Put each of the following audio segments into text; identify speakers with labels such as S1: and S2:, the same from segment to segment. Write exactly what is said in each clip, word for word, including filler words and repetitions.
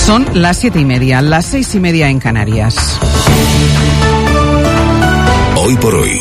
S1: Son las siete y media, las seis y media en Canarias.
S2: Hoy por hoy,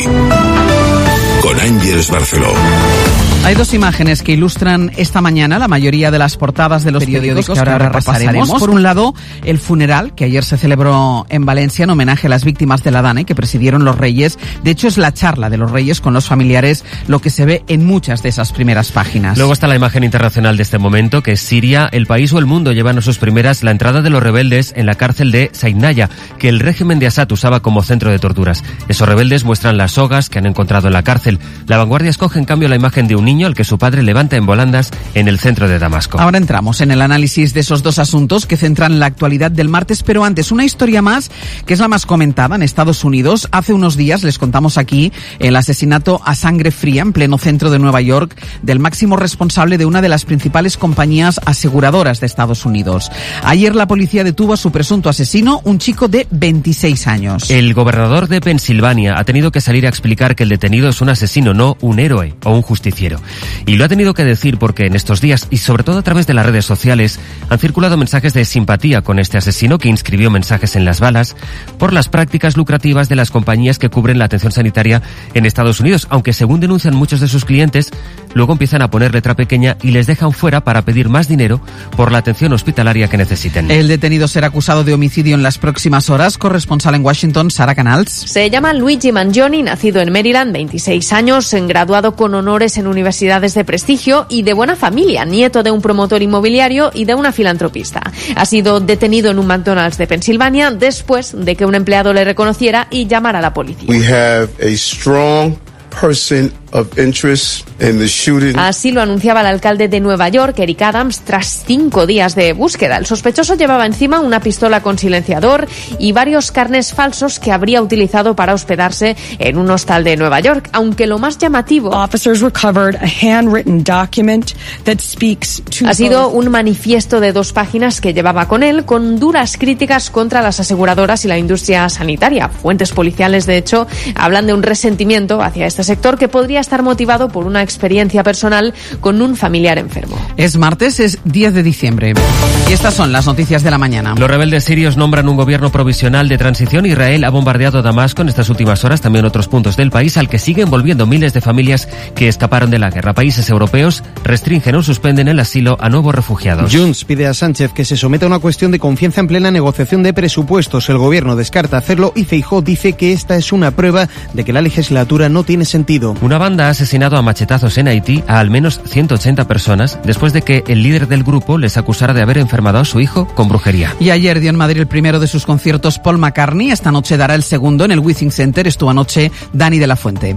S2: con Ángeles Barceló.
S1: Hay dos imágenes que ilustran esta mañana la mayoría de las portadas de los periódicos que ahora repasaremos. Por un lado, el funeral que ayer se celebró en Valencia en homenaje a las víctimas de la DANE que presidieron los Reyes. De hecho, es la charla de los Reyes con los familiares lo que se ve en muchas de esas primeras páginas.
S3: Luego está la imagen internacional de este momento, que es Siria. El país o el mundo llevan a sus primeras la entrada de los rebeldes en la cárcel de Saidnaya, que el régimen de Assad usaba como centro de torturas. Esos rebeldes muestran las sogas que han encontrado en la cárcel. La Vanguardia escoge, en cambio, la imagen de un niño al que su padre levanta en volandas en el centro de Damasco.
S1: Ahora entramos en el análisis de esos dos asuntos que centran la actualidad del martes, pero antes una historia más que es la más comentada en Estados Unidos. Hace unos días les contamos aquí el asesinato a sangre fría en pleno centro de Nueva York del máximo responsable de una de las principales compañías aseguradoras de Estados Unidos. Ayer la policía detuvo a su presunto asesino, un chico de veintiséis años.
S3: El gobernador de Pensilvania ha tenido que salir a explicar que el detenido es un asesino, no un héroe o un justiciero. Y lo ha tenido que decir porque en estos días, y sobre todo a través de las redes sociales, han circulado mensajes de simpatía con este asesino que inscribió mensajes en las balas por las prácticas lucrativas de las compañías que cubren la atención sanitaria en Estados Unidos, aunque según denuncian muchos de sus clientes, luego empiezan a poner letra pequeña y les dejan fuera para pedir más dinero por la atención hospitalaria que necesiten.
S1: El detenido será acusado de homicidio en las próximas horas. Corresponsal en Washington, Sara Canals.
S4: Se llama Luigi Mangioni, nacido en Maryland, veintiséis años, graduado con honores en universidades de prestigio y de buena familia, nieto de un promotor inmobiliario y de una filantropista. Ha sido detenido en un McDonald's de Pensilvania después de que un empleado le reconociera y llamara a la policía.
S5: We have a strong person of interest in the shooting.
S4: Así lo anunciaba el alcalde de Nueva York, Eric Adams, tras cinco días de búsqueda. El sospechoso llevaba encima una pistola con silenciador y varios carnets falsos que habría utilizado para hospedarse en un hostal de Nueva York, aunque lo más llamativo
S6: Officers recovered a handwritten document that speaks to
S4: ha sido un manifiesto de dos páginas que llevaba con él, con duras críticas contra las aseguradoras y la industria sanitaria. Fuentes policiales, de hecho, hablan de un resentimiento hacia este sector que podría estar motivado por una experiencia personal con un familiar enfermo.
S1: Es martes, es diez de diciembre. Y estas son las noticias de la mañana.
S3: Los rebeldes sirios nombran un gobierno provisional de transición. Israel ha bombardeado Damasco en estas últimas horas, también otros puntos del país, al que siguen volviendo miles de familias que escaparon de la guerra. Países europeos restringen o suspenden el asilo a nuevos refugiados.
S7: Junts pide a Sánchez que se someta a una cuestión de confianza en plena negociación de presupuestos. El gobierno descarta hacerlo y Feijóo dice que esta es una prueba de que la legislatura no tiene sentido.
S3: Una banda ha asesinado a machetazos en Haití a al menos ciento ochenta personas después de que el líder del grupo les acusara de haber enfermado a su hijo con brujería.
S1: Y ayer dio en Madrid el primero de sus conciertos Paul McCartney. Esta noche dará el segundo en el Withing Center. Estuvo anoche Dani de la Fuente.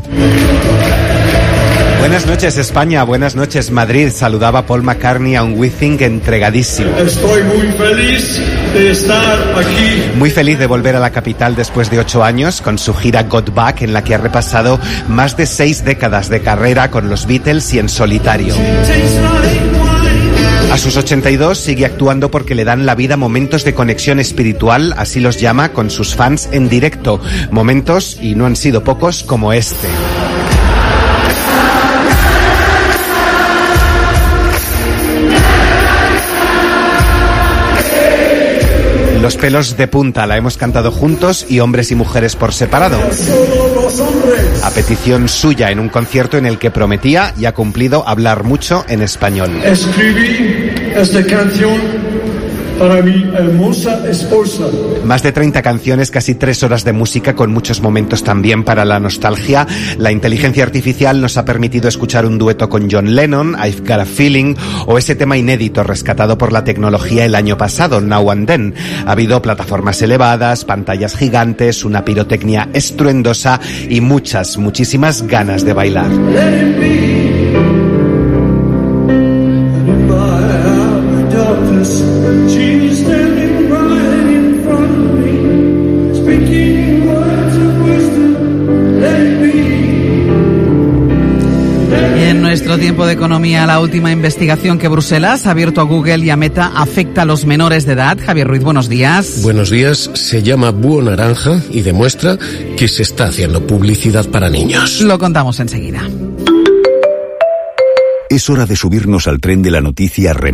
S8: Buenas noches España, buenas noches Madrid. Saludaba Paul McCartney a un Withing entregadísimo.
S9: Estoy muy feliz de estar aquí.
S8: Muy feliz de volver a la capital después de ocho años con su gira Got Back, en la que ha repasado más de seis décadas de carrera con los Beatles y en solitario. A sus ochenta y dos sigue actuando porque le dan la vida momentos de conexión espiritual, así los llama, con sus fans en directo. Momentos, y no han sido pocos, como este. Los pelos de punta la hemos cantado juntos y hombres y mujeres por separado. A petición suya en un concierto en el que prometía y ha cumplido hablar mucho en español.
S9: Escribí esta canción para mi hermosa esposa.
S8: Más de treinta canciones, casi tres horas de música con muchos momentos también para la nostalgia. La inteligencia artificial nos ha permitido escuchar un dueto con John Lennon, I've Got a Feeling, o ese tema inédito rescatado por la tecnología el año pasado, Now and Then. Ha habido plataformas elevadas, pantallas gigantes, una pirotecnia estruendosa y muchas, muchísimas ganas de bailar.
S1: Nuestro tiempo de economía, la última investigación que Bruselas ha abierto a Google y a Meta afecta a los menores de edad. Javier Ruiz, buenos días.
S10: Buenos días. Se llama Búho Naranja y demuestra que se está haciendo publicidad para niños.
S1: Lo contamos enseguida.
S2: Es hora de subirnos al tren de la noticia.